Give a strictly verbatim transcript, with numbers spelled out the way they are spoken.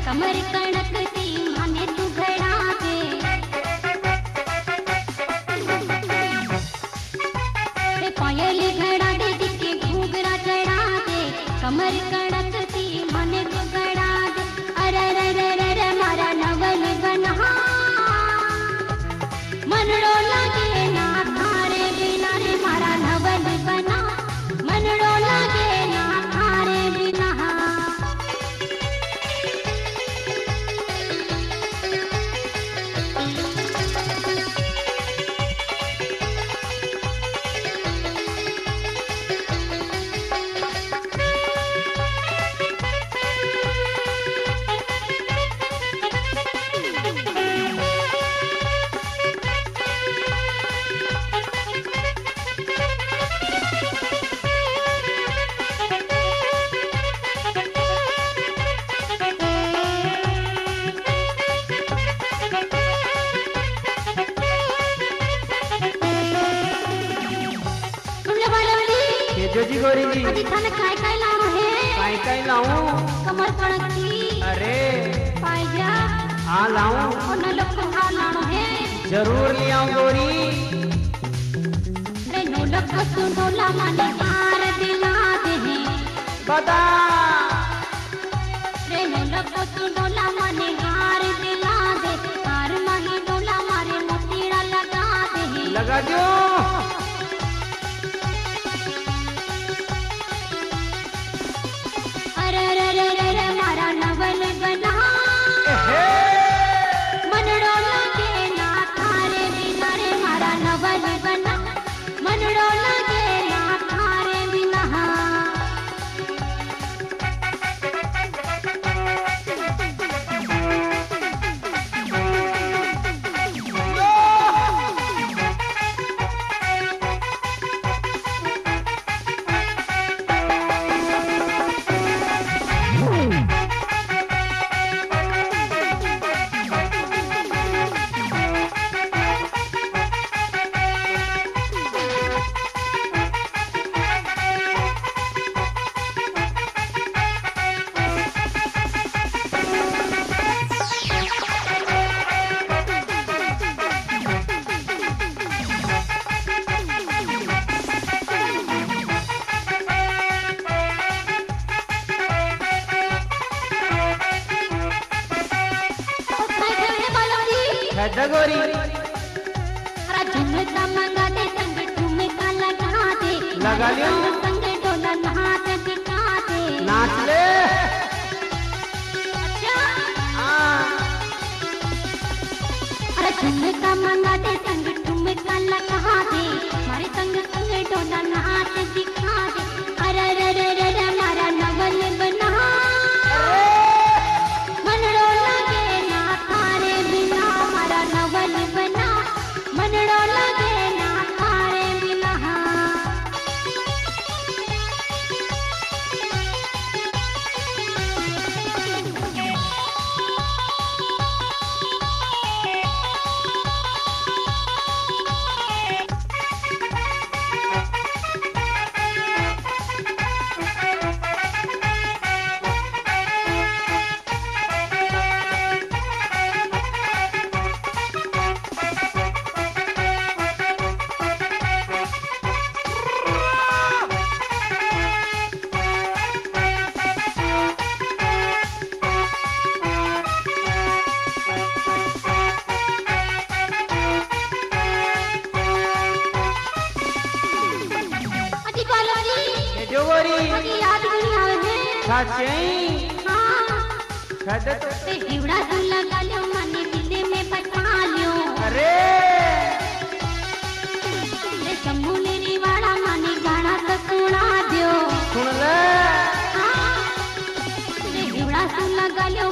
कमर कड़क सी माने तू घड़ा दे रे पायल घड़ा दे दिखे घूंघरा चढ़ा दे कमर कड़क सी माने तू घड़ा दे अरे रे रे रे रे मारा नवल बना मनड़ो लगे ना थारे बिना रे मारा नवल बना मनड़ो लगे ना थारे बिना जो जी गोरी जी अभी थाने काय काय लाऊं है काय काय लाऊं कमर कड़क की अरे पाई जा हाँ लाऊं और न लोग को हाँ लाऊं है जरूर ले आऊं गोरी रे नो लोग को सुनोला माने हार दिला दे बता रे नो लोग को सुनोला माने हार दिला दे हार माही डोला मारे मोतीड़ा लगा दे लगा दो अरे रे रे रे रे मारा नवल बना मनड़ो लगे ना थारे बिना रे मारा नवल बना मनड़ो लगे ना थारे बिना गोरी अरे झुमका मंगा दे संग ठुमका लगा दे लगा लियो संग डोला नाच दिखा दे नाच ले अच्छा हाँ अरे झुमका मंगा दे संग ठुमका लगा दे मारे संग संग डोला नाच दिखा दे अरे रे रे रे रे मारा नवल बना मनड़ो लगे ना थारे बिना मारा नवल बना मनड़ो लगे ना थारे बिना याद नहीं आवे सच्ची हाँ छड़ तो ते हिवड़ा तू लगा लियो मने दिल में बसा लियो अरे ते शंभू नेरी वाला मने गाना तो सुना दियो सुन ले हाँ ते हिवड़ा तू लगा लियो